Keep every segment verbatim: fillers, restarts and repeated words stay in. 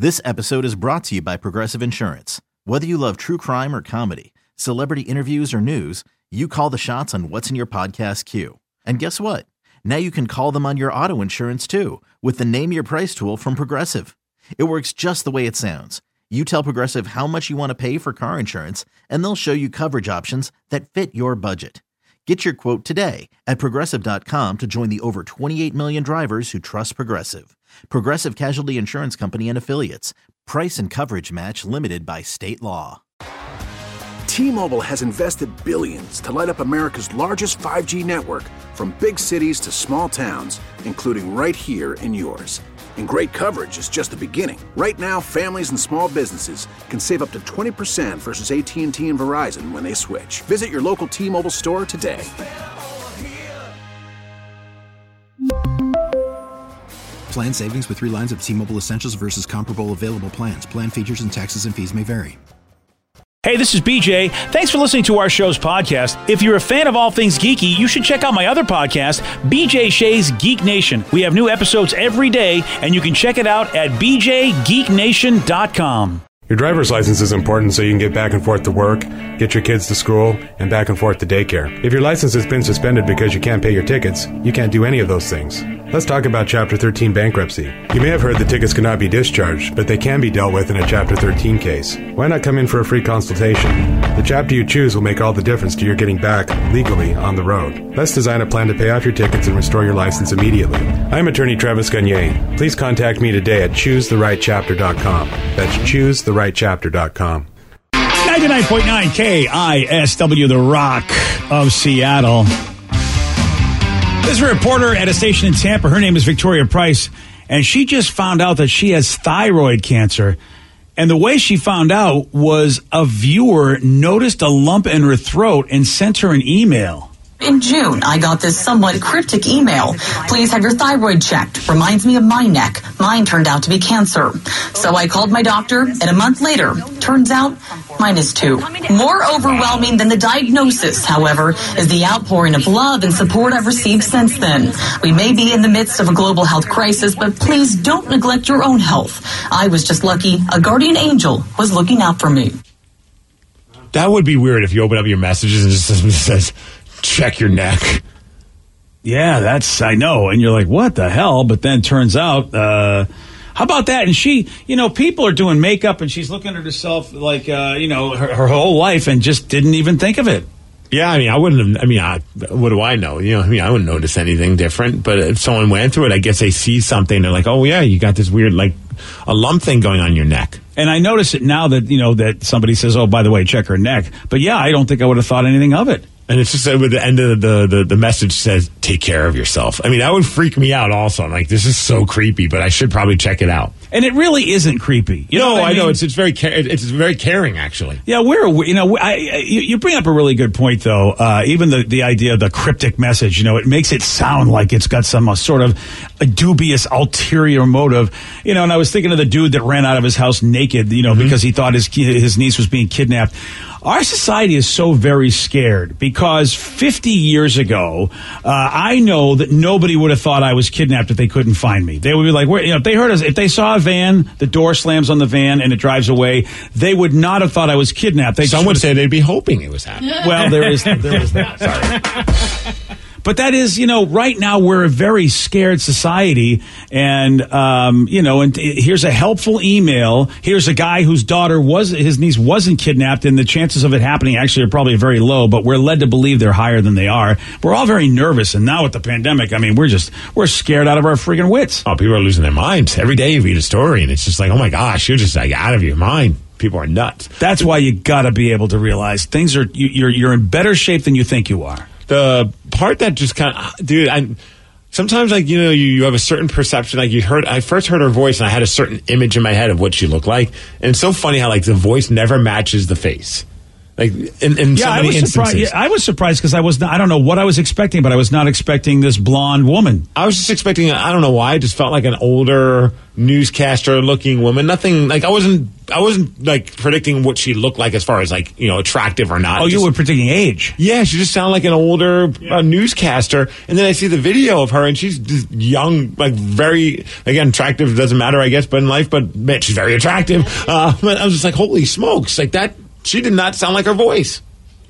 This episode is brought to you by Progressive Insurance. Whether you love true crime or comedy, celebrity interviews or news, you call the shots on what's in your podcast queue. And guess what? Now you can call them on your auto insurance too with the Name Your Price tool from Progressive. It works just the way it sounds. You tell Progressive how much you want to pay for car insurance, and they'll show you coverage options that fit your budget. Get your quote today at Progressive dot com to join the over twenty-eight million drivers who trust Progressive. Progressive Casualty Insurance Company and Affiliates. Price and coverage match limited by state law. T-Mobile has invested billions to light up America's largest five G network, from big cities to small towns, including right here in yours. And great coverage is just the beginning. Right now, families and small businesses can save up to twenty percent versus A T and T and Verizon when they switch. Visit your local T-Mobile store today. Plan savings with three lines of T-Mobile Essentials versus comparable available plans. Plan features and taxes and fees may vary. Hey, this is B J. Thanks for listening to our show's podcast. If you're a fan of all things geeky, you should check out my other podcast, B J Shea's Geek Nation. We have new episodes every day, and you can check it out at b j geek nation dot com. Your driver's license is important so you can get back and forth to work, get your kids to school, and back and forth to daycare. If your license has been suspended because you can't pay your tickets, you can't do any of those things. Let's talk about Chapter thirteen bankruptcy. You may have heard the tickets cannot be discharged, but they can be dealt with in a Chapter thirteen case. Why not come in for a free consultation? The chapter you choose will make all the difference to your getting back legally on the road. Let's design a plan to pay off your tickets and restore your license immediately. I'm attorney Travis Gagne. Please contact me today at choose the right chapter dot com. That's choose the right chapter dot com. ninety-nine point nine K I S W, the Rock of Seattle. There's a reporter at a station in Tampa. Her name is Victoria Price, and she just found out that she has thyroid cancer. And the way she found out was a viewer noticed a lump in her throat and sent her an email. In June, I got this somewhat cryptic email. Please have your thyroid checked. Reminds me of my neck. Mine turned out to be cancer. So I called my doctor, and a month later, turns out mine is too. More overwhelming than the diagnosis, however, is the outpouring of love and support I've received since then. We may be in the midst of a global health crisis, but please don't neglect your own health. I was just lucky a guardian angel was looking out for me. That would be weird if you open up your messages and just says, check your neck. Yeah, that's, I know. And you're like, what the hell? But then turns out, uh, how about that? And she, you know, people are doing makeup and she's looking at herself like, uh, you know, her, her whole life and just didn't even think of it. Yeah, I mean, I wouldn't have, I mean, I, what do I know? You know, I mean, I wouldn't notice anything different. But if someone went through it, I guess they see something. They're like, oh, yeah, you got this weird, like, a lump thing going on your neck. And I notice it now that, you know, that somebody says, oh, by the way, check her neck. But yeah, I don't think I would have thought anything of it. And it's just with the end of the, the, the message says, take care of yourself. I mean, that would freak me out also. I'm like, this is so creepy, but I should probably check it out. And it really isn't creepy. You no, know I, I mean? know. It's it's very it's very caring, actually. Yeah, we're, you know, I, you bring up a really good point, though. Uh, even the, the idea of the cryptic message, you know, it makes it sound like it's got some uh, sort of a dubious ulterior motive. You know, and I was thinking of the dude that ran out of his house naked, you know, mm-hmm. because he thought his his niece was being kidnapped. Our society is so very scared because fifty years ago, uh, I know that nobody would have thought I was kidnapped if they couldn't find me. They would be like, Where, you know, if they heard us, if they saw a van, the door slams on the van and it drives away, they would not have thought I was kidnapped. They Some would say they'd be hoping it was happening. Well, there is, there is that. Sorry. But that is, you know, right now we're a very scared society. And, um, you know, and here's a helpful email. Here's a guy whose daughter was, his niece wasn't kidnapped. And the chances of it happening actually are probably very low, but we're led to believe they're higher than they are. We're all very nervous. And now with the pandemic, I mean, we're just, we're scared out of our freaking wits. Oh, people are losing their minds. Every day you read a story and it's just like, oh my gosh, you're just like out of your mind. People are nuts. That's why you got to be able to realize things are, you, you're, you're in better shape than you think you are. The part that just kind of, dude, I sometimes like, you know, you, you have a certain perception. Like you heard, I first heard her voice and I had a certain image in my head of what she looked like. And it's so funny how like the voice never matches the face. Like in, in yeah, so I many was instances. surprised. Yeah, I was surprised because I was not, I don't know what I was expecting, but I was not expecting this blonde woman. I was just expecting, I don't know why, I just felt like an older newscaster looking woman. Nothing, like I wasn't, I wasn't like predicting what she looked like as far as like, you know, attractive or not. Oh, just, you were predicting age. Yeah, she just sounded like an older yeah. uh, newscaster. And then I see the video of her and she's just young, like very, again, attractive, doesn't matter, I guess, but in life, but man, she's very attractive. Uh, but I was just like, holy smokes, like that, she did not sound like her voice.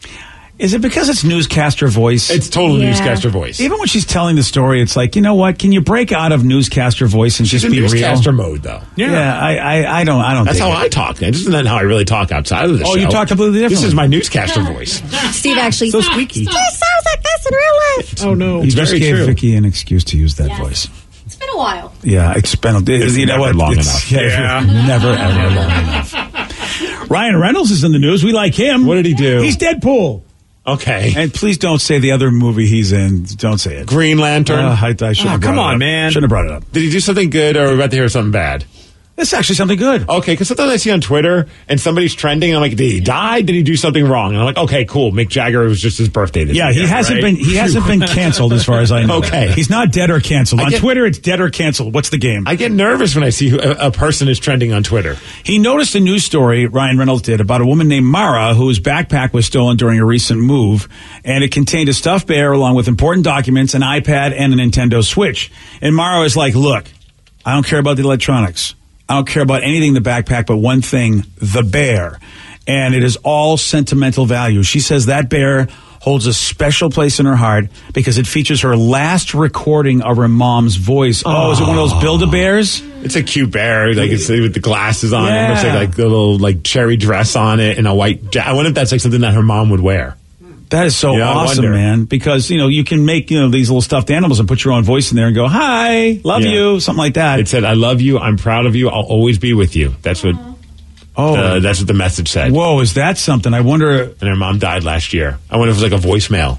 Is it because it's newscaster voice? It's total yeah. newscaster voice. Even when she's telling the story, it's like, you know what? Can you break out of newscaster voice and she's just in be newscaster real? mode, though. Yeah, yeah I, I, I don't, I don't. That's think how it. I talk. This isn't how I really talk outside of the oh, show. you talk completely different. This is my newscaster voice. Steve actually so squeaky. Steve sounds like this in real life. Oh no, you just very gave true. Vicky an excuse to use that yes. voice. It's been a while. Yeah, it's been. It, it's you know never what? long it's, enough. Yeah, yeah. never ever long enough. Ryan Reynolds is in the news. We like him. What did he do? He's Deadpool. Okay. And please don't say the other movie he's in. Don't say it. Green Lantern. Uh, I, I should oh, have come on, it man. Shouldn't have brought it up. Did he do something good, or are we about to hear something bad? It's actually something good. Okay, because sometimes I see on Twitter and somebody's trending, and I'm like, did he die? Did he do something wrong? And I'm like, okay, cool. Mick Jagger, it was just his birthday this Yeah, weekend, he hasn't right? been he hasn't been canceled as far as I know. Okay. He's not dead or canceled. I On get, Twitter, it's dead or canceled. What's the game? I get nervous when I see who, a, a person is trending on Twitter. He noticed a news story, Ryan Reynolds did, about a woman named Mara whose backpack was stolen during a recent move, and it contained a stuffed bear along with important documents, an iPad, and a Nintendo Switch. And Mara was like, look, I don't care about the electronics. I don't care about anything in the backpack but one thing, the bear. And it is all sentimental value. She says that bear holds a special place in her heart because it features her last recording of her mom's voice. Oh, oh is it one of those Build-A-Bears? It's a cute bear, like it's with the glasses on yeah. it. It looks like, like a little like cherry dress on it and a white ja- I wonder if that's like something that her mom would wear. That is so yeah, awesome, man, because, you know, you can make, you know, these little stuffed animals and put your own voice in there and go, hi, love yeah. you, something like that. It said, I love you, I'm proud of you, I'll always be with you. That's what oh, uh, that's what the message said. Whoa, is that something? I wonder. And her mom died last year. I wonder if it was like a voicemail.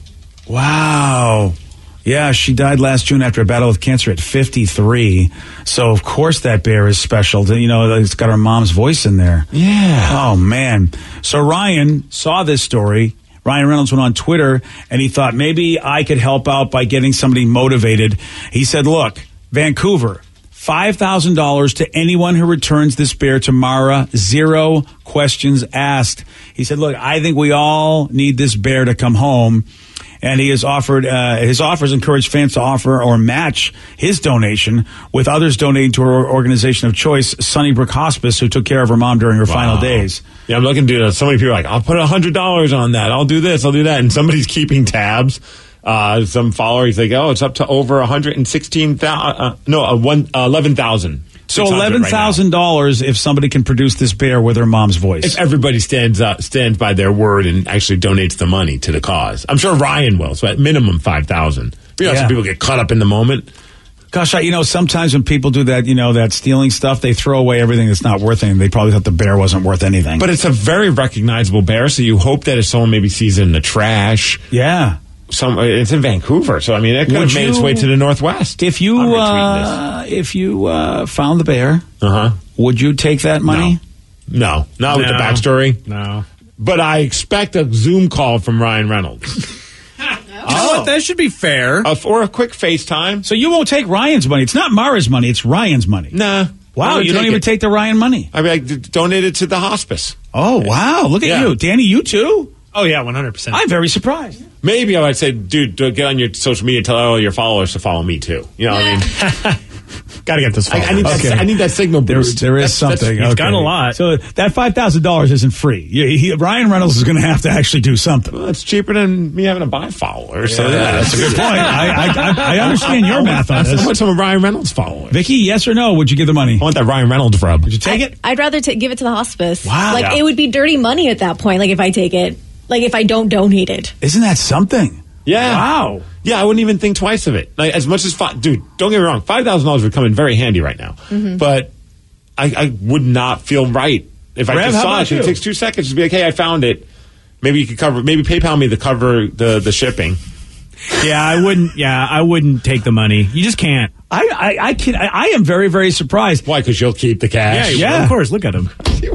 Wow. Yeah, she died last June after a battle with cancer at fifty-three. So, of course, that bear is special. You know, it's got her mom's voice in there. Yeah. Oh, man. So Ryan saw this story. Ryan Reynolds went on Twitter, and he thought maybe I could help out by getting somebody motivated. He said, look, Vancouver, five thousand dollars to anyone who returns this bear to Mara, zero questions asked. He said, look, I think we all need this bear to come home. And he has offered, uh, his offers encourage fans to offer or match his donation with others donating to her organization of choice, Sunnybrook Hospice, who took care of her mom during her wow. final days. Yeah, I'm looking to, uh, so many people are like, I'll put one hundred dollars on that. I'll do this, I'll do that. And somebody's keeping tabs. Uh, some follower, he's like, oh, it's up to over one hundred sixteen thousand, uh, no, uh, one, uh, eleven thousand. So eleven thousand dollars right if somebody can produce this bear with her mom's voice. If everybody stands up, stands by their word and actually donates the money to the cause. I'm sure Ryan will, so at minimum five thousand dollars. You know, yeah. some people get caught up in the moment. Gosh, I, you know, sometimes when people do that, you know, that stealing stuff, they throw away everything that's not worth anything. They probably thought the bear wasn't worth anything. But it's a very recognizable bear, so you hope that if someone maybe sees it in the trash. Yeah. Some, it's in Vancouver, so I mean, it could Would have made you, its way to the Northwest. If you uh, if you uh, found the bear, uh-huh. would you take that money? No, no, not no. with the backstory. No, but I expect a Zoom call from Ryan Reynolds. You know what? That should be fair. Uh, or a quick FaceTime. So you won't take Ryan's money. It's not Mara's money. It's Ryan's money. Nah. Wow, you don't even it. take the Ryan money. I mean, like, donate it to the hospice. Oh, wow. Look at yeah. you. Danny, you too? Oh, yeah, one hundred percent. I'm very surprised. Maybe I would say, dude, get on your social media, tell all your followers to follow me too. You know what I mean? Got to get this. I, I, need okay. that, I need that signal boost. There, there is that's, something. He's okay. got a lot. So that five thousand dollars isn't free. He, he, Ryan Reynolds is going to have to actually do something. Well, it's cheaper than me having to buy followers. So yeah, yeah, that's a good point. I, I, I understand your math on this. I want some of Ryan Reynolds followers. Vicky, yes or no? Would you give the money? I want that Ryan Reynolds rub. Would you take I, it? I'd rather t- give it to the hospice. Wow. Like, yeah. it would be dirty money at that point, like, if I take it. Like, if I don't donate it. Isn't that something? Yeah. Wow. Yeah, I wouldn't even think twice of it. Like, as much as, fi- dude, don't get me wrong, five thousand dollars would come in very handy right now. Mm-hmm. But I, I would not feel right if I Rev, just saw it. you? It takes two seconds to be like, hey, I found it. Maybe you could cover, maybe PayPal me the cover, the, the shipping. Yeah, I wouldn't, yeah, I wouldn't take the money. You just can't. I, I, I can. I, I am very, very surprised. Why? Because you'll keep the cash. Yeah, yeah. Well, of course. Look at him. I,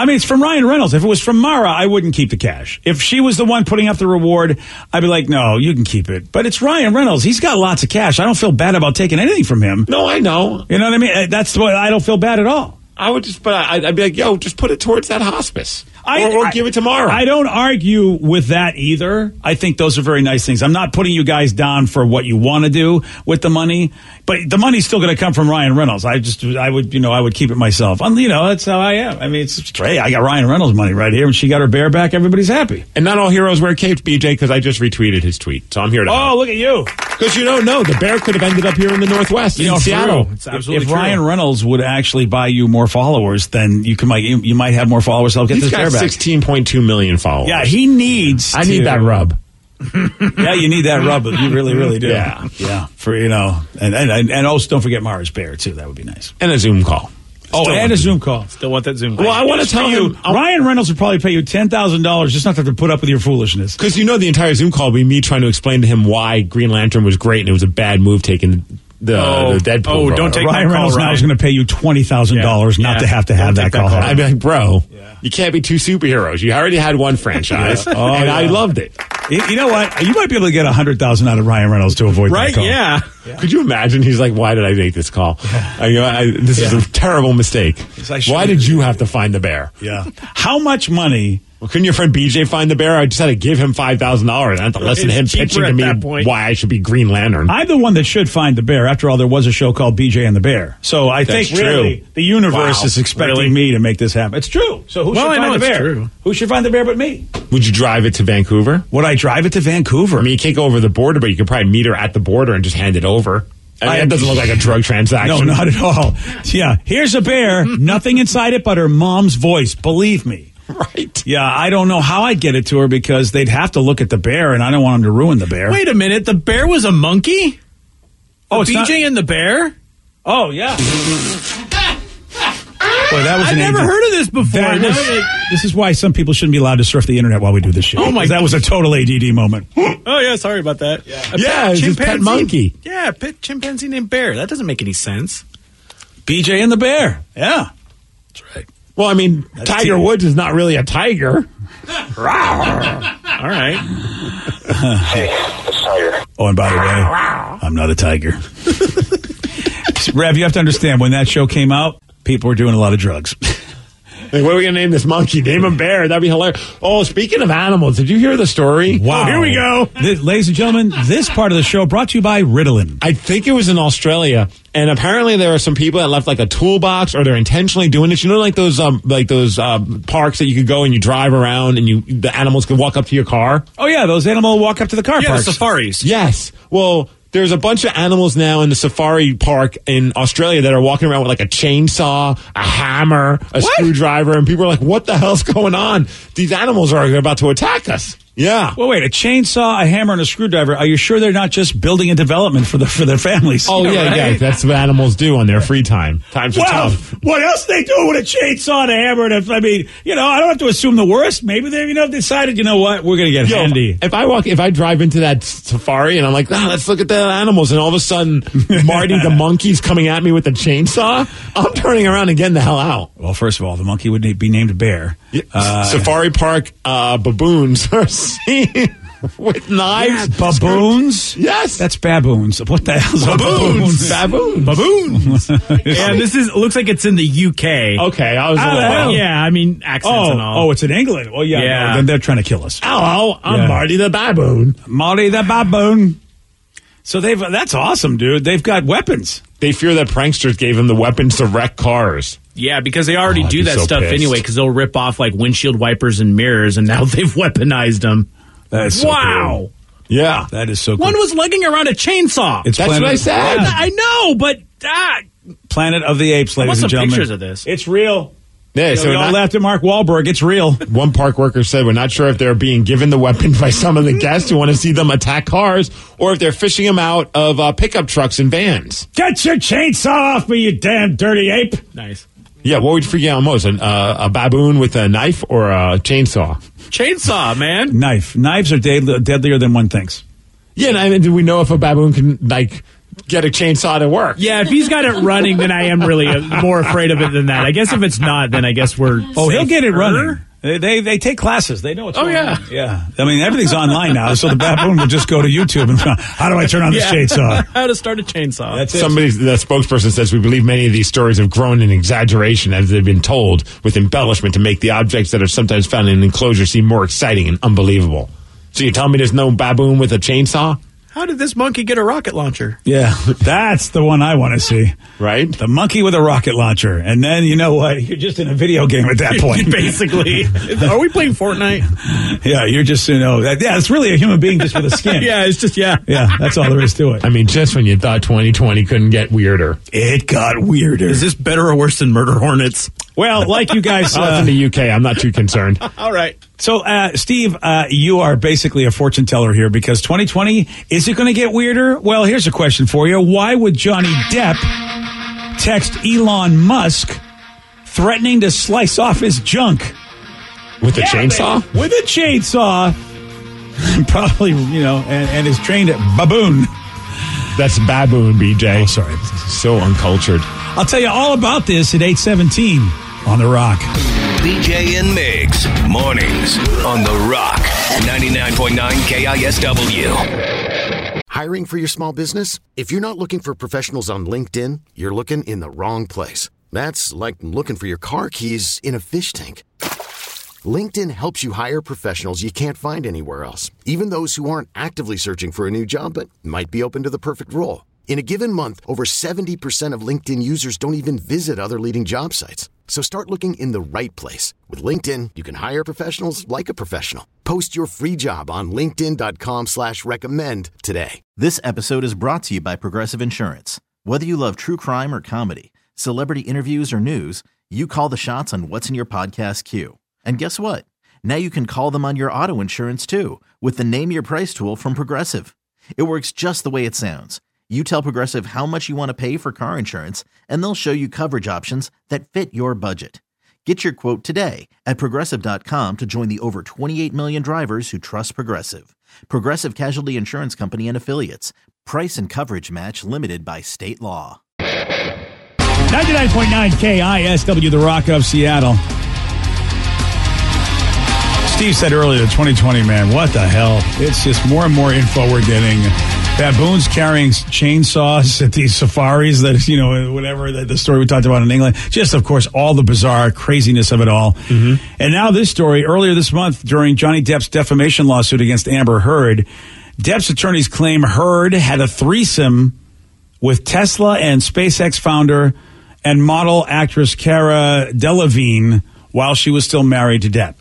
I mean, it's from Ryan Reynolds. If it was from Mara, I wouldn't keep the cash. If she was the one putting up the reward, I'd be like, no, you can keep it. But it's Ryan Reynolds. He's got lots of cash. I don't feel bad about taking anything from him. No, I know. You know what I mean? That's what I don't feel bad at all. I would just, but I'd, I'd be like, yo, just put it towards that hospice. I, or or I, give it tomorrow. I don't argue with that either. I think those are very nice things. I'm not putting you guys down for what you want to do with the money, but the money's still going to come from Ryan Reynolds. I just, I would, you know, I would keep it myself. I'm, you know, that's how I am. I mean, it's straight. I got Ryan Reynolds money right here, and she got her bear back. Everybody's happy. And not all heroes wear capes, B J, because I just retweeted his tweet, so I'm here to. Oh, help. look at you! Because you don't know, the bear could have ended up here in the Northwest, You in know, for Seattle. real. It's absolutely if true. Ryan Reynolds would actually buy you more followers, then you can might you, you might have more followers. I'll get He's this got bear back. sixteen point two million followers. Yeah, he needs. I to, need that rub. Yeah, you need that rub. You really, really do. Yeah. yeah. For you know, and and and also don't forget Mara's bear too. That would be nice. And a Zoom call. Oh, Still and a Zoom call. Still want that Zoom call. Well, I want to tell you, him. I'll- Ryan Reynolds would probably pay you ten thousand dollars just not to have to put up with your foolishness. Because you know the entire Zoom call would be me trying to explain to him why Green Lantern was great and it was a bad move taking the, Oh. the Deadpool. Oh, role. don't take Ryan that call, Reynolds now Ryan. is going to pay you twenty thousand dollars Yeah. not Yeah. to have to have Don't that take that call. call. I'd be like, bro, you can't be two superheroes. You already had one franchise, Yeah. Oh, and I yeah. loved it. You you know what? You might be able to get one hundred thousand dollars out of Ryan Reynolds to avoid Right? that call. Yeah. Could you imagine? He's like, "Why did I make this call? I, you know, I, this Yeah. is a terrible mistake. I shouldn't- Why did you have to find the bear? Yeah. How much money? Well, couldn't your friend B J find the bear? I just had to give him five thousand dollars. I had to listen to him It's cheaper pitching to at me that point. why I should be Green Lantern. I'm the one that should find the bear. After all, there was a show called B J and the Bear. So I That's think really true. the universe Wow. is expecting Really? me to make this happen. It's true. So who Well, should I find know the it's bear? true. Who should find the bear but me? Would you drive it to Vancouver? Would I drive it to Vancouver? I mean, you can't go over the border, but you could probably meet her at the border and just hand it over. I mean, I- that doesn't look like a drug no, transaction. not at all. Yeah, here's a bear. Nothing inside it but her mom's voice. Believe me. Right. Yeah, I don't know how I'd get it to her because they'd have to look at the bear, and I don't want them to ruin the bear. Wait a minute. The bear was a monkey? Oh, it's B J not- and the bear? Oh, yeah. Boy, that was I've an never angel. heard of this before. That Now was- that- this is why some people shouldn't be allowed to surf the internet while we do this shit. Oh, my 'Cause that was a total A D D moment. Oh, yeah, sorry about that. Yeah, Yeah, it's his pet monkey. Yeah, a pet chimpanzee named Bear. That doesn't make any sense. B J and the Bear. Yeah. That's right. Well, I mean, That's Tiger it. Woods is not really a tiger. All right. Oh, and by the way, I'm not a tiger. Rev, you have to understand, when that show came out, people were doing a lot of drugs. Like, what are we going to name this monkey? Name him Bear. That'd be hilarious. Oh, speaking of animals, did you hear the story? Wow. Oh, here we go. Th- ladies and gentlemen, this part of the show brought to you by Ritalin. I think it was in Australia, and apparently there are some people that left like a toolbox, or they're intentionally doing this. You know, like those um, like those um, parks that you could go and you drive around, and you the animals can walk up to your car. Oh, yeah, those animals walk up to the car Yeah, parks. the safaris. Yes. Well, there's a bunch of animals now in the safari park in Australia that are walking around with like a chainsaw, a hammer, a What? screwdriver, and people are like, "What the hell's going on? These animals are about to attack us." Yeah. Well, wait, a chainsaw, a hammer, and a screwdriver. Are you sure they're not just building a development for the for their families? Oh yeah, right? yeah. That's what animals do on their free time. Times are Well, tough. what else they do with a chainsaw and a hammer? And a, I mean, you know, I don't have to assume the worst. Maybe they, you know, decided, you know what, we're going to get Yo, handy. if I walk, if I drive into that safari and I'm like, ah, let's look at the animals, and all of a sudden Marty the monkey's coming at me with a chainsaw, I'm turning around and getting the hell out. Well, first of all, the monkey would be named Bear. Uh, Safari park uh, baboons are seen with knives. baboons? Yes. That's baboons. What the hell's a Baboons. baboon? Baboons. Yeah, this is looks like it's in the U K. Okay, I was a How little the hell? wrong. Yeah, I mean accents Oh, and all. oh, it's in England. Well, yeah, Yeah. no, then they're trying to kill us. Hello, I'm Yeah. Marty the baboon. Marty the baboon. So they've that's awesome, dude. They've got weapons. They fear that pranksters gave him the weapons to wreck cars. Yeah, because they already Oh, I'd do be that so stuff pissed. anyway, because they'll rip off like windshield wipers and mirrors, and now they've weaponized them. That is so Wow. cool. Yeah. That is so cool. One was lugging around a chainsaw. It's That's Planet- what I said. Yeah. I know, but ah, Planet of the Apes, I want ladies some and gentlemen. pictures of this. It's real. Yeah, You so know, we all not- laughed at Mark Wahlberg. It's real. one park worker said, we're not sure if they're being given the weapons by some of the guests who want to see them attack cars, or if they're fishing them out of uh, pickup trucks and vans. Get your chainsaw off me, you damn dirty ape. nice Yeah, what would you freak out most? An, uh, a baboon with a knife or a chainsaw? chainsaw, man. Knife. Knives are deadly, deadlier than one thinks. Yeah, and I mean, do we know if a baboon can, like, get a chainsaw to work. Yeah, if he's got it running, then I am really more afraid of it than that. I guess if it's not, then I guess we're. Oh, he'll get it safer. running. They, they they take classes. They know what's Oh, going yeah. on. Yeah. I mean, everything's online now, so the baboon will just go to YouTube and find, how do I turn on Yeah. this chainsaw? How to start a chainsaw. That's it. Somebody, the spokesperson says, we believe many of these stories have grown in exaggeration as they've been told with embellishment to make the objects that are sometimes found in an enclosure seem more exciting and unbelievable. So you're telling me there's no baboon with a chainsaw? How did this monkey get a rocket launcher? Yeah, that's the one I want to see. Right? The monkey with a rocket launcher. And then, you know what? You're just in a video game at that point. Basically. Are we playing Fortnite? Yeah, you're just, you know, that, yeah, it's really a human being just with a skin. Yeah, it's just, yeah. Yeah, that's all there is to it. I mean, just when you thought twenty twenty couldn't get weirder. It got weirder. Is this better or worse than Murder Hornets? Well, like you guys... Oh, it's in the U K. I'm not too concerned. All right. So, uh, Steve, uh, you are basically a fortune teller here because twenty twenty, is it going to get weirder? Well, here's a question for you. Why would Johnny Depp text Elon Musk threatening to slice off his junk? With a Yeah, chainsaw? baby. With a chainsaw. Probably, you know, and, and is trained at baboon. That's baboon, B J. Oh, sorry. So uncultured. I'll tell you all about this at eight seventeen on The Rock. B J and Migs, mornings on The Rock, ninety-nine point nine K I S W. Hiring for your small business? If you're not looking for professionals on LinkedIn, you're looking in the wrong place. That's like looking for your car keys in a fish tank. LinkedIn helps you hire professionals you can't find anywhere else, even those who aren't actively searching for a new job but might be open to the perfect role. In a given month, over seventy percent of LinkedIn users don't even visit other leading job sites. So start looking in the right place. With LinkedIn, you can hire professionals like a professional. Post your free job on linkedin dot com slash recommend today. This episode is brought to you by Progressive Insurance. Whether you love true crime or comedy, celebrity interviews or news, you call the shots on what's in your podcast queue. And guess what? Now you can call them on your auto insurance too with the Name Your Price tool from Progressive. It works just the way it sounds. You tell Progressive how much you want to pay for car insurance, and they'll show you coverage options that fit your budget. Get your quote today at Progressive dot com to join the over twenty-eight million drivers who trust Progressive. Progressive Casualty Insurance Company and Affiliates. Price and coverage match limited by state law. ninety-nine point nine K I S W, The Rock of Seattle. Steve said earlier, twenty twenty, man, what the hell? It's just more and more info we're getting. Baboons carrying chainsaws at these safaris, that, you know, whatever, the, the story we talked about in England. Just, of course, all the bizarre craziness of it all. Mm-hmm. And now this story, earlier this month, during Johnny Depp's defamation lawsuit against Amber Heard, Depp's attorneys claim Heard had a threesome with Tesla and SpaceX founder and model actress Cara Delevingne while she was still married to Depp.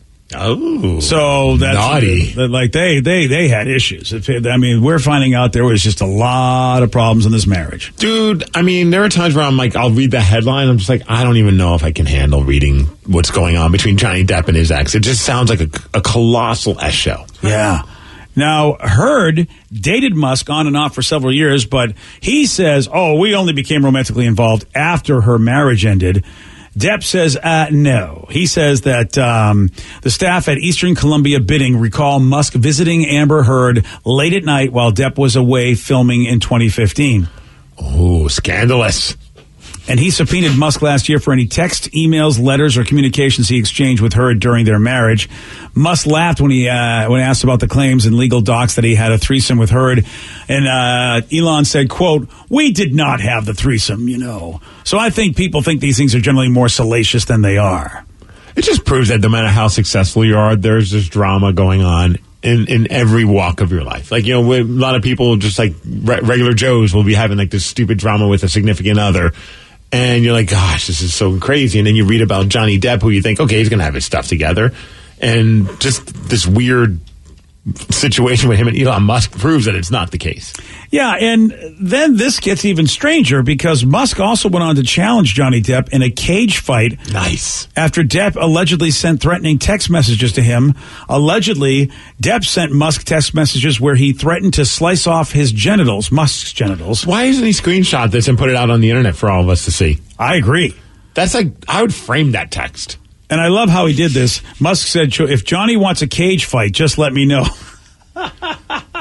Oh, so that's naughty. Uh, like they, they, they had issues. I mean, we're finding out there was just a lot of problems in this marriage. Dude, I mean, there are times where I'm like, I'll read the headline. I'm just like, I don't even know if I can handle reading what's going on between Johnny Depp and his ex. It just sounds like a, a colossal S show. Yeah. Now, Heard dated Musk on and off for several years, but he says, oh, we only became romantically involved after her marriage ended. Depp says, uh, no. He says that um, the staff at Eastern Columbia Bidding recall Musk visiting Amber Heard late at night while Depp was away filming in twenty fifteen. Oh, scandalous. And he subpoenaed Musk last year for any text, emails, letters, or communications he exchanged with Heard during their marriage. Musk laughed when he uh, when asked about the claims in legal docs that he had a threesome with Heard. And uh, Elon said, quote, we did not have the threesome, you know. So I think people think these things are generally more salacious than they are. It just proves that no matter how successful you are, there's this drama going on in, in every walk of your life. Like, you know, a lot of people, just like re- regular Joes, will be having like this stupid drama with a significant other. And you're like, gosh, this is so crazy. And then you read about Johnny Depp, who you think, okay, he's going to have his stuff together. And just this weird situation with him and Elon Musk proves that it's not the case. Yeah, and then this gets even stranger because Musk also went on to challenge Johnny Depp in a cage fight. Nice. After Depp allegedly sent threatening text messages to him. Allegedly, Depp sent Musk text messages where he threatened to slice off his genitals, Musk's genitals. Why isn't he screenshot this and put it out on the internet for all of us to see? I agree. That's like, I would frame that text. And I love how he did this. Musk said, if Johnny wants a cage fight, just let me know.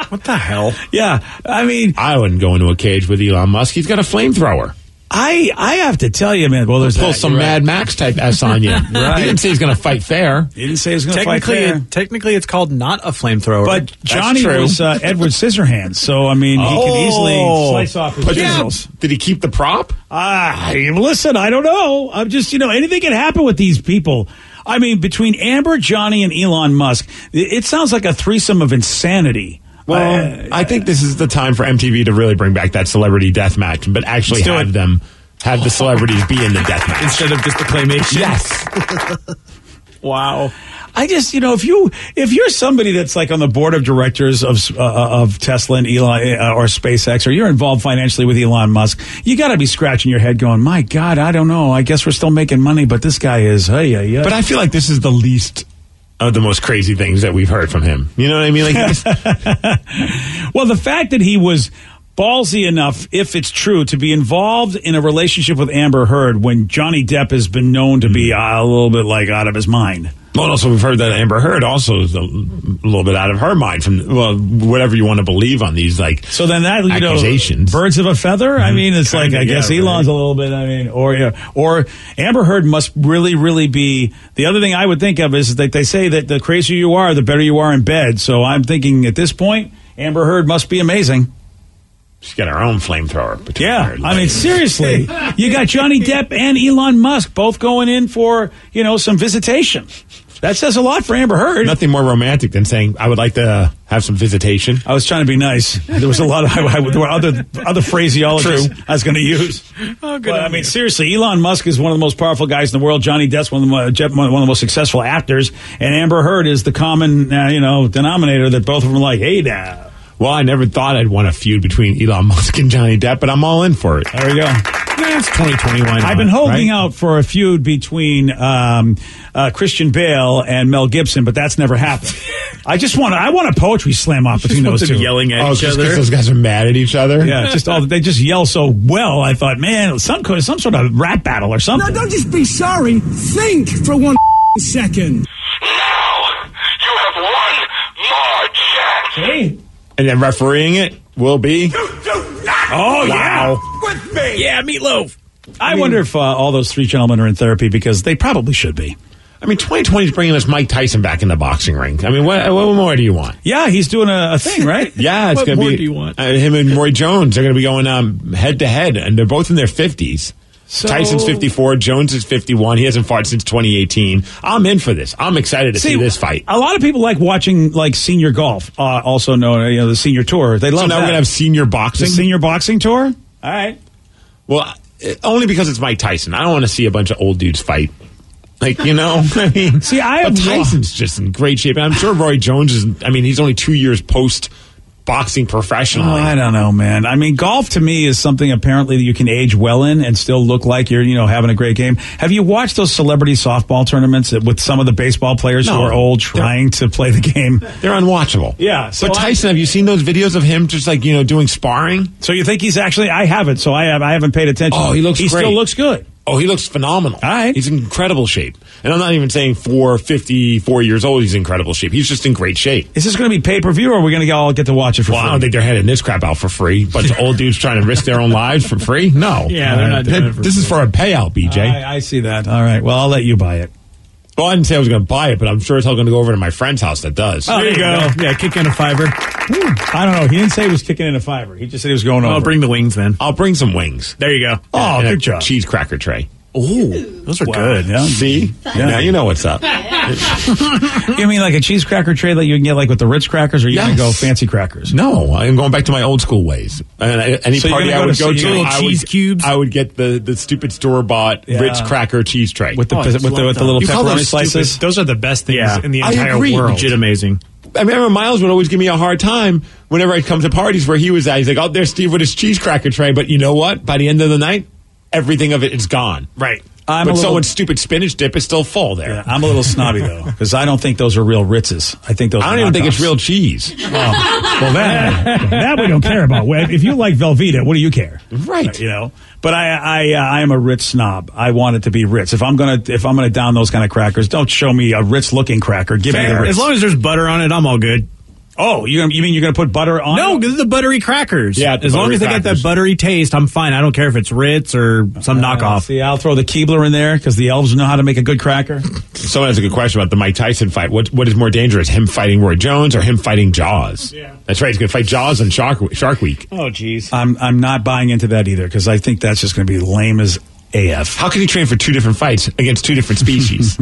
What the hell? Yeah, I mean, I wouldn't go into a cage with Elon Musk. He's got a flamethrower. I I have to tell you, man. Well, there's pull that, some right. Mad Max type S on you. Right. He didn't say he's going to fight fair. He didn't say he was going to fight Technically, fair. it, technically, it's called not a flamethrower. But Johnny true. was uh, Edward Scissorhands, so I mean, he could easily slice off his But genitals. Did he keep the prop? Ah, listen, I don't know. I'm just, you know, anything can happen with these people. I mean, between Amber, Johnny, and Elon Musk, it, it sounds like a threesome of insanity. Well, Uh, I think this is the time for M T V to really bring back that celebrity death match, but actually Let's do have it. them have the celebrities be in the death match instead of just the claymation. Yes. Wow. I just, you know, if you if you're somebody that's like on the board of directors of uh, of Tesla and Elon uh, or SpaceX, or you're involved financially with Elon Musk, you got to be scratching your head, going, "My God, I don't know. I guess we're still making money, but this guy is." Hey, hey, hey. But I feel like this is the least of the most crazy things that we've heard from him. You know what I mean? Like, this- well, the fact that he was ballsy enough, if it's true, to be involved in a relationship with Amber Heard when Johnny Depp has been known to be uh, a little bit like out of his mind. Well, also we've heard that Amber Heard also is a little bit out of her mind from, well, whatever you want to believe on these, like, so then that, you accusations. know, birds of a feather. I mean, it's Kinda, like I guess yeah, Elon's right. a little bit. I mean, or yeah, or Amber Heard must really, really be. The other thing I would think of is that they say that the crazier you are, the better you are in bed. So I'm thinking at this point, Amber Heard must be amazing. She's got her own flamethrower. between Yeah, her I mean, legs. seriously, you got Johnny Depp and Elon Musk both going in for, you know, some visitation. That says a lot for Amber Heard. Nothing more romantic than saying, I would like to have some visitation. I was trying to be nice. There was a lot of I, I, there were other other phraseologies True. I was going to use. Oh, good. But, I mean, seriously, Elon Musk is one of the most powerful guys in the world. Johnny Depp's one of the, mo- Jeff- one of the most successful actors, and Amber Heard is the common, uh, you know, denominator that both of them are like, hey, now. Well, I never thought I'd want a feud between Elon Musk and Johnny Depp, but I'm all in for it. There we go. Yeah, it's twenty twenty. Why not? I've been holding right? out for a feud between um, uh, Christian Bale and Mel Gibson, but that's never happened. I just want I want a poetry slam off between those two. Yelling at Oh, each just other. because those guys are mad at each other? Yeah, just all they just yell so well. I thought, man, some some sort of rap battle or something. No, don't just be sorry. Think for one second. Now, you have one more chance. Hey. And then refereeing it will be... You do not Oh, yeah. with me. Yeah, meatloaf. I, wonder if uh, all those three gentlemen are in therapy, because they probably should be. I mean, twenty twenty is bringing us Mike Tyson back in the boxing ring. I mean, what, what more do you want? Yeah, he's doing a, a thing, right? Yeah, it's What going to more be... do you want? Uh, him and Roy Jones are going to be going um, head-to-head, and they're both in their fifties. So- Tyson's fifty-four, Jones is fifty-one. He hasn't fought since twenty eighteen. I'm in for this. I'm excited to see, this fight. A lot of people like watching like senior golf, uh, also known, you know, the senior tour. They love So now that. we're going to have senior the boxing? senior boxing tour. All right. Well, uh, only because it's Mike Tyson. I don't want to see a bunch of old dudes fight. Like, you know, I mean, See, I but have- Tyson's just in great shape. And I'm sure Roy Jones is, I mean, he's only two years post boxing professionally. Oh, I don't know, man. I mean, golf to me is something apparently that you can age well in and still look like you're, you know, having a great game. Have you watched those celebrity softball tournaments with some of the baseball players No. who are old trying to play the game? They're unwatchable. Yeah, so but I- Tyson, have you seen those videos of him just like, you know, doing sparring? So you think he's actually? I haven't. So I have. I haven't paid attention. Oh, he looks He great. still looks good. Oh, he looks phenomenal. All right. He's in incredible shape. And I'm not even saying for fifty-four years old, he's in incredible shape. He's just in great shape. Is this going to be pay per view, or are we going to all get to watch it for Well, free? I don't think they're heading this crap out for free. Bunch of old dudes trying to risk their own lives for free? No. Yeah, they're not doing it for This is for a payout, B J. I, I see that. All right. Well, I'll let you buy it. Well, I didn't say I was going to buy it, but I'm sure it's all going to go over to my friend's house that does. Oh, there you go. Yeah, kick in a fiver. I don't know. He didn't say he was kicking in a fiver. He just said he was going over. I'll bring the wings then. I'll bring some wings. There you go. Oh, And a good job. cheese cracker tray. Ooh, those are good. Yeah. See? Yeah. Now you know what's up. You mean like a cheese cracker tray that you can get like with the Ritz crackers, or you Yes. going to go fancy crackers? No, I'm going back to my old school ways. And I- any So you're party gonna I go would to- go so to, you're gonna I cheese would, cubes? I would get the, the stupid store bought Yeah. Ritz cracker cheese tray. With the Oh, I with just the love with the that. little You call pepperoni those slices. stupid. Those are the best things Yeah. in the I entire agree. world. Legit amazing. I remember Miles would always give me a hard time whenever I'd come to parties where he was at. He's like, "Oh, there's Steve with his cheese cracker tray," but you know what? By the end of the night, everything of it is gone. Right. I'm but a little- someone's stupid spinach dip is still full there. Yeah, I'm a little snobby though, because I don't think those are real Ritzes. I think those. I are don't even think it's knockoffs. real cheese. Oh, well, that that we don't care about. Well, if you like Velveeta, what do you care? Right. You know. But I I uh, I am a Ritz snob. I want it to be Ritz. If I'm gonna if I'm gonna down those kind of crackers, don't show me a Ritz looking cracker. Give me the Fair. Ritz. As long as there's butter on it, I'm all good. Oh, you you mean you're going to put butter on No, it? this is the buttery crackers. Yeah, the as long buttery as they get that crackers. buttery taste, I'm fine. I don't care if it's Ritz or some Uh, knockoff. See, I'll throw the Keebler in there because the elves know how to make a good cracker. Someone has a good question about the Mike Tyson fight. What What is more dangerous, him fighting Roy Jones or him fighting Jaws? Yeah. That's right. He's going to fight Jaws on Shark, Shark Week. Oh, jeez. I'm I'm not buying into that either because I think that's just going to be lame as A F. How can he train for two different fights against two different species?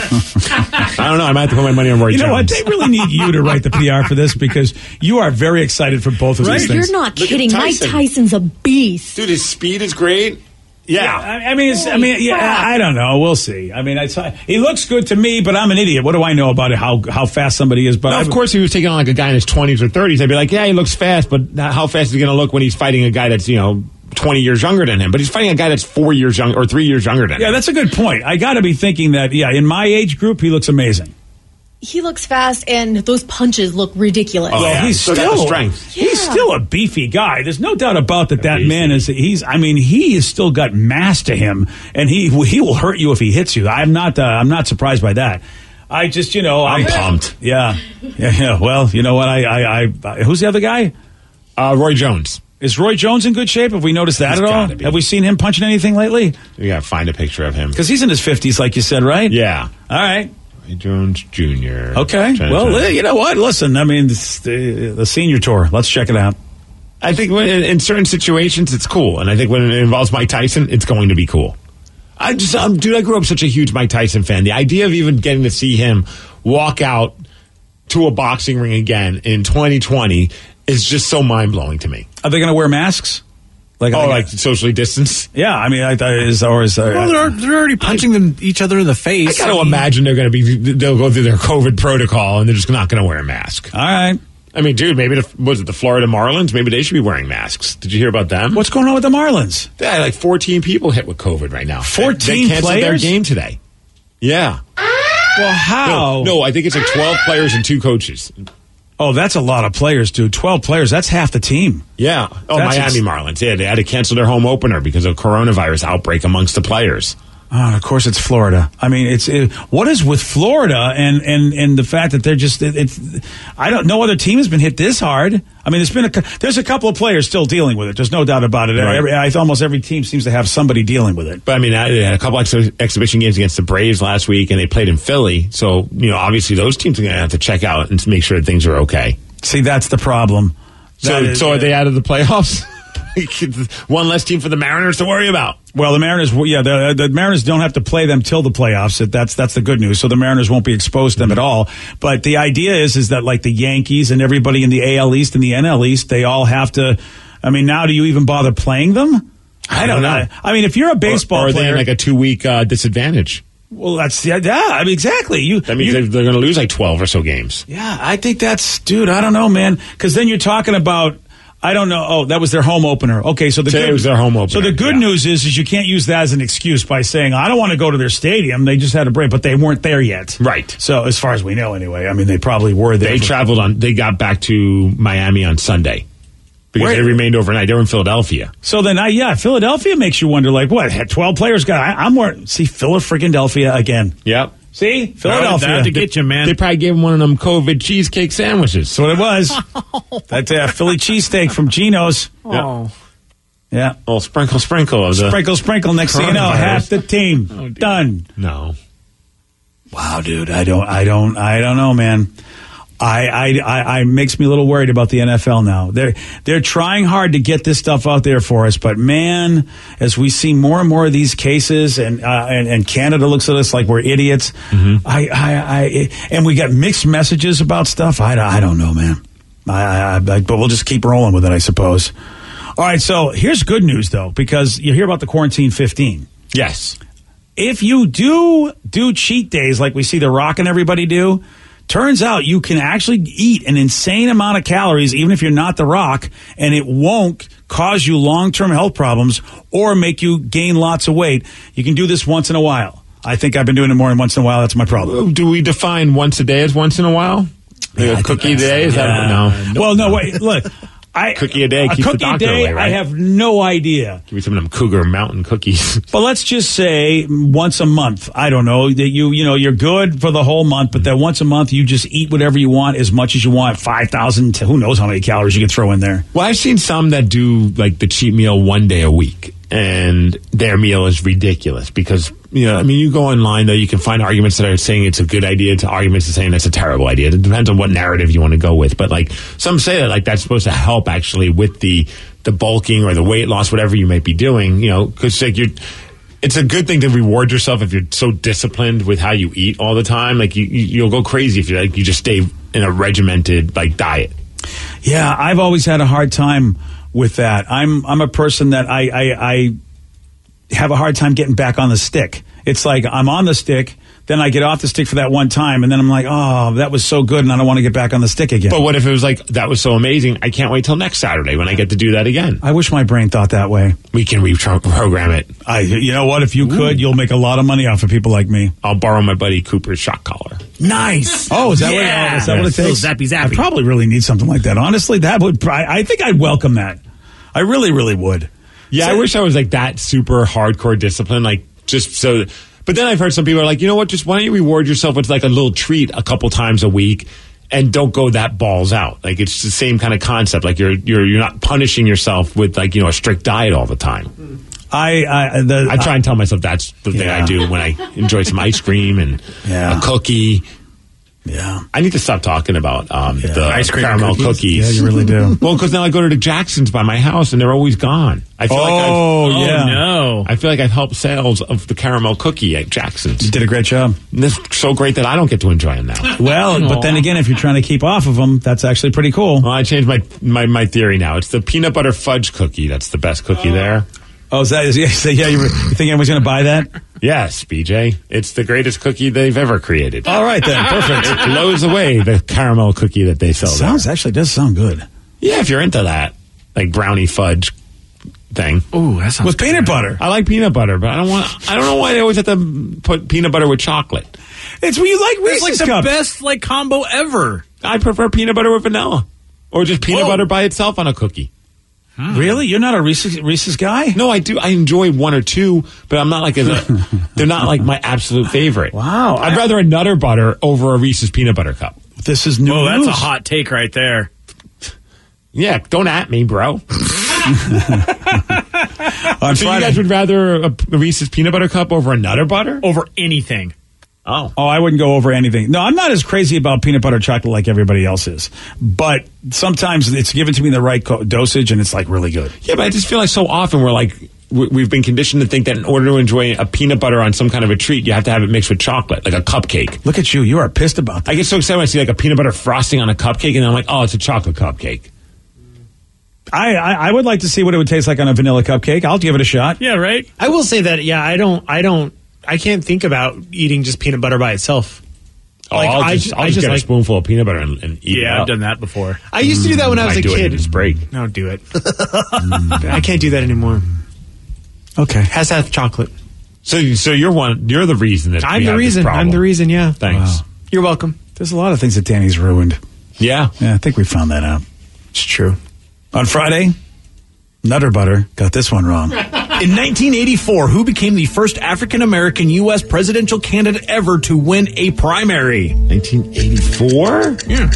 I don't know. I might have to put my money on Roy You Jones. know what? They really need you to write the P R for this because you are very excited for both of these things. You're not Look at kidding. Mike Tyson. Tyson's a beast. Dude, his speed is great. Yeah. Yeah, I, I mean, it's, I mean, yeah, I, I don't know. We'll see. I mean, I, he looks good to me, but I'm an idiot. What do I know about it? How how fast somebody is? But Now, I, of course, if he was taking on like a guy in his twenties or thirties, I'd be like, yeah, he looks fast, but how fast is he going to look when he's fighting a guy that's, you know, twenty years younger than him? But he's fighting a guy that's four years young or three years younger than yeah, him. that's a good point. I got to be thinking that. Yeah, in my age group, he looks amazing. He looks fast, and those punches look ridiculous. Oh, Well, yeah. he's Still still got the strength. He's Yeah. still a beefy guy. There's no doubt about that. That beefy. man is. He's. I mean, he has still got mass to him, and he he will hurt you if he hits you. I'm not. Uh, I'm not surprised by that. I just, you know, I'm I, pumped. Yeah, yeah, yeah. Well, you know what? I, I, I, I who's the other guy? Uh, Roy Jones. Is Roy Jones in good shape? Have we noticed that He's at all? gotta be. Have we seen him punching anything lately? You got to find a picture of him. Because he's in his fifties, like you said, right? Yeah. All right. Roy Jones Junior Okay. Trying to- Well, trying to- you know what? Listen, I mean, this, the, the senior tour. Let's check it out. I think when, in, in certain situations it's cool, and I think when it involves Mike Tyson, it's going to be cool. I just, um, dude, I grew up such a huge Mike Tyson fan. The idea of even getting to see him walk out to a boxing ring again in twenty twenty is just so mind blowing to me. Are they going to wear masks? Like, Oh, like socially distanced? yeah. I mean, I thought is or is uh, Well, they're, they're already punching them, each other in the face. I got to imagine they're going to be, they'll go through their COVID protocol and they're just not going to wear a mask. all right. I mean, dude, maybe the, was it the Florida Marlins? Maybe they should be wearing masks. Did you hear about them? What's going on with the Marlins? They had like fourteen people hit with COVID right now. fourteen they canceled players? their game today. Yeah. Well, how? No, no, I think it's like twelve players and two coaches. Oh, that's a lot of players, dude. Twelve players. That's half the team. Yeah. Oh, That's Miami ex- Marlins. Yeah, they had to cancel their home opener because of coronavirus outbreak amongst the players. Oh, of course, it's Florida. I mean, it's it, what is with Florida and, and, and the fact that they're just it, it's. I don't. No other team has been hit this hard. I mean, there's been a cou- there's a couple of players still dealing with it. There's no doubt about it. Right. Every, I, almost every team seems to have somebody dealing with it. But I mean, they had a couple ex- exhibition games against the Braves last week, and they played in Philly. So you know, obviously, those teams are going to have to check out and make sure that things are okay. See, that's the problem. So, That is- so are they out of the playoffs? One less team for the Mariners to worry about. Well, the Mariners, yeah, the, the Mariners don't have to play them till the playoffs. That's that's the good news. So the Mariners won't be exposed to them at all. But the idea is is that like the Yankees and everybody in the A L East and the N L East, they all have to. I mean, now do you even bother playing them? I don't know. I mean, if you're a baseball or, or are they player, in like a two week uh, disadvantage? well, that's yeah, yeah. I mean, exactly. You That means you, they're, they're going to lose like twelve or so games. yeah, I think that's, dude. I don't know, man. Because then you're talking about. I don't know. Oh, that was their home opener. Okay, so the Today good, was their home opener, So the good yeah. news is, is you can't use that as an excuse by saying I don't want to go to their stadium. They just had a break, but they weren't there yet. Right. So as far as we know, anyway, I mean, they probably were there. They for- traveled on. They got back to Miami on Sunday because Where- they remained overnight. They were in Philadelphia. So then, I, yeah, Philadelphia makes you wonder, like, what? Had twelve players got? I, I'm more. See, Philadelphia again. Yep. See, Philadelphia. Out to get you, man. They probably gave him one of them COVID cheesecake sandwiches. That's what it was. That uh, Philly cheesesteak from Geno's. Oh. Yeah. Oh, sprinkle, sprinkle of the Sprinkle, sprinkle. Next thing you know, Coronavirus. half the team done. No. Wow, dude, I don't, I don't, I don't know, man. I, I, I, I makes me a little worried about the N F L now. They're, they're trying hard to get this stuff out there for us, but man, as we see more and more of these cases, and uh, and, and Canada looks at us like we're idiots. Mm-hmm. I, I, I, and we got mixed messages about stuff. I, I don't know, man. I, I, I, but we'll just keep rolling with it, I suppose. All right, so here's good news though, because you hear about the quarantine fifteen. Yes. If you do do cheat days like we see The Rock and everybody do, turns out you can actually eat an insane amount of calories even if you're not The Rock, and it won't cause you long-term health problems or make you gain lots of weight. You can do this once in a while. I think I've been doing it more than once in a while. That's my problem. Do we define once a day as once in a while? Yeah, I a think cookie a that's- day? Is yeah. that no? Well, no, wait, look. I, cookie a day. A Keep cookie the doctor a day, away, right? I have no idea. Give me some of them Cougar Mountain cookies. But let's just say once a month. I don't know that you you know you're good for the whole month, but that once a month you just eat whatever you want as much as you want. Five thousand to who knows how many calories you can throw in there. Well, I've seen some that do like the cheat meal one day a week, and their meal is ridiculous because, you know, I mean, you go online, though, you can find arguments that are saying it's a good idea to arguments that are saying that's a terrible idea. It depends on what narrative you want to go with. But, like, some say that, like, that's supposed to help actually with the, the bulking or the weight loss, whatever you might be doing, you know, because, like, you're, it's a good thing to reward yourself if you're so disciplined with how you eat all the time. Like, you, you'll go crazy if you like, you just stay in a regimented, like, diet. Yeah, I've always had a hard time with that. I'm I'm a person that I, I, I have a hard time getting back on the stick. It's like I'm on the stick, then I get off the stick for that one time, and then I'm like, oh, that was so good, and I don't want to get back on the stick again. But what if it was like, that was so amazing, I can't wait till next Saturday when I get to do that again? I wish my brain thought that way. We can reprogram it. I, you know what? If you Ooh. could, you'll make a lot of money off of people like me. I'll borrow my buddy Cooper's shock collar. Nice. Oh, is that, yeah. what, oh, is that what it takes? So zappy, zappy. I probably really need something like that. Honestly, that would. I, I think I'd welcome that. I really, really would. Yeah, so, I wish I was like that super hardcore discipline, like just so. But then I've heard some people are like, you know what? Just why don't you reward yourself with like a little treat a couple times a week, and don't go that balls out. Like it's the same kind of concept. Like you're you're you're not punishing yourself with like, you know, a strict diet all the time. I I, the, I try and tell myself that's the yeah. thing I do when I enjoy some ice cream and yeah. a cookie. Yeah, I need to stop talking about um, yeah. the ice cream caramel cookies. cookies. Yeah, you really do. Well, because now I go to the Jacksons by my house and they're always gone. I feel oh, like I've, oh yeah, no. I feel like I've helped sales of the caramel cookie at Jackson's. You did a great job. And it's so great that I don't get to enjoy them now. Well, but then again, if you're trying to keep off of them, that's actually pretty cool. Well, I changed my my, my theory now. It's the peanut butter fudge cookie that's the best cookie oh. there. Oh, is that? Is, yeah, yeah. You, you think anyone's going to buy that? Yes, B J. It's the greatest cookie they've ever created. All right, then. Perfect. It blows away the caramel cookie that they sell. Sounds there. actually does sound good. Yeah, if you're into that, like brownie fudge thing. Ooh, that sounds with good. peanut butter. I like peanut butter, but I don't want. I don't know why they always have to put peanut butter with chocolate. It's what you like. Reese's It's like cup. the best like combo ever. I prefer peanut butter with vanilla, or just peanut Whoa. butter by itself on a cookie. Hmm. Really? You're not a Reese's, Reese's guy? No, I do. I enjoy one or two, but I'm not like a, they're not like my absolute favorite. Wow. I'd I, rather a Nutter Butter over a Reese's peanut butter cup. This is new. Oh, that's news. a hot take right there. Yeah, don't at me, bro. On so you guys would rather a, a Reese's peanut butter cup over a Nutter Butter? Over anything. Oh. Oh, I wouldn't go over anything. No, I'm not as crazy about peanut butter chocolate like everybody else is. But sometimes it's given to me in the right co- dosage, and it's like really good. Yeah, but I just feel like so often we're like, we, we've been conditioned to think that in order to enjoy a peanut butter on some kind of a treat, you have to have it mixed with chocolate, like a cupcake. Look at you. You are pissed about that. I get so excited when I see like a peanut butter frosting on a cupcake, and I'm like, oh, it's a chocolate cupcake. I, I, I would like to see what it would taste like on a vanilla cupcake. I'll give it a shot. Yeah, right? I will say that, yeah, I don't, I don't, I can't think about eating just peanut butter by itself. Oh, like, I'll I just, just, I'll I just, just get like, a spoonful of peanut butter and, and eat Yeah, it up. I've done that before. I used to do that when I was I a do kid. It in this break. No, do it. I can't do that anymore. Okay. Has to have chocolate. So, so you're one. You're the reason that I'm we the have reason. This problem. I'm the reason. Yeah. Thanks. Wow. You're welcome. There's a lot of things that Danny's ruined. Yeah. Yeah, I think we found that out. It's true. On Friday, Nutter Butter got this one wrong. In nineteen eighty-four, who became the first African-American U S presidential candidate ever to win a primary? nineteen eighty-four? Yeah.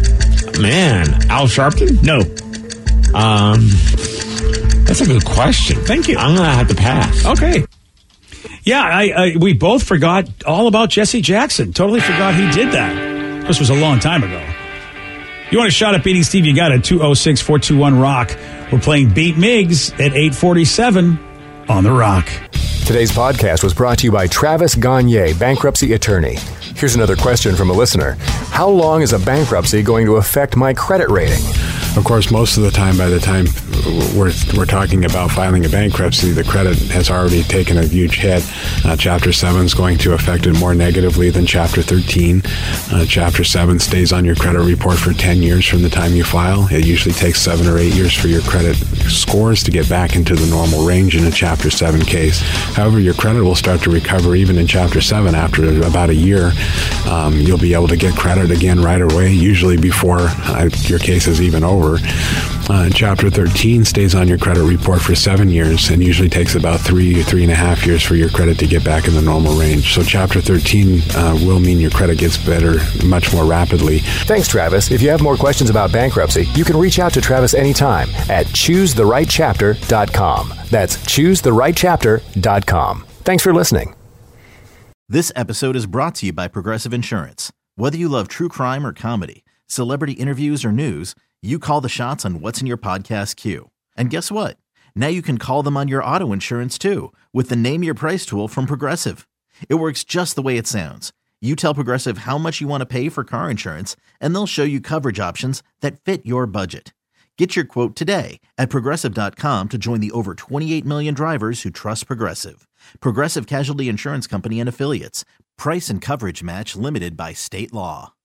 Man, Al Sharpton? No. Um, that's a good question. Thank you. I'm going to have to pass. Okay. Yeah, I, I, we both forgot all about Jesse Jackson. Totally forgot he did that. This was a long time ago. You want a shot at beating Steve? You got it. two oh six, four two one, ROCK. We're playing Beat Miggs at eight forty-seven on The Rock. Today's podcast was brought to you by Travis Gagne, bankruptcy attorney. Here's another question from a listener. How long is a bankruptcy going to affect my credit rating? Of course, most of the time, by the time we're, we're talking about filing a bankruptcy, the credit has already taken a huge hit. Uh, Chapter seven is going to affect it more negatively than Chapter thirteen. Uh, Chapter seven stays on your credit report for ten years from the time you file. It usually takes seven or eight years for your credit scores to get back into the normal range in a Chapter seven case. However, your credit will start to recover even in Chapter seven after about a year. Um, you'll be able to get credit again right away, usually before uh, your case is even over. Uh, Chapter thirteen stays on your credit report for seven years and usually takes about three, three and a half years for your credit to get back in the normal range. So Chapter thirteen uh, will mean your credit gets better much more rapidly. Thanks, Travis. If you have more questions about bankruptcy, you can reach out to Travis anytime at choose the right chapter dot com. That's choose the right chapter dot com. Thanks for listening. This episode is brought to you by Progressive Insurance. Whether you love true crime or comedy, celebrity interviews or news, you call the shots on what's in your podcast queue. And guess what? Now you can call them on your auto insurance too with the Name Your Price tool from Progressive. It works just the way it sounds. You tell Progressive how much you want to pay for car insurance, and they'll show you coverage options that fit your budget. Get your quote today at Progressive dot com to join the over twenty-eight million drivers who trust Progressive. Progressive Casualty Insurance Company and Affiliates. Price and coverage match limited by state law.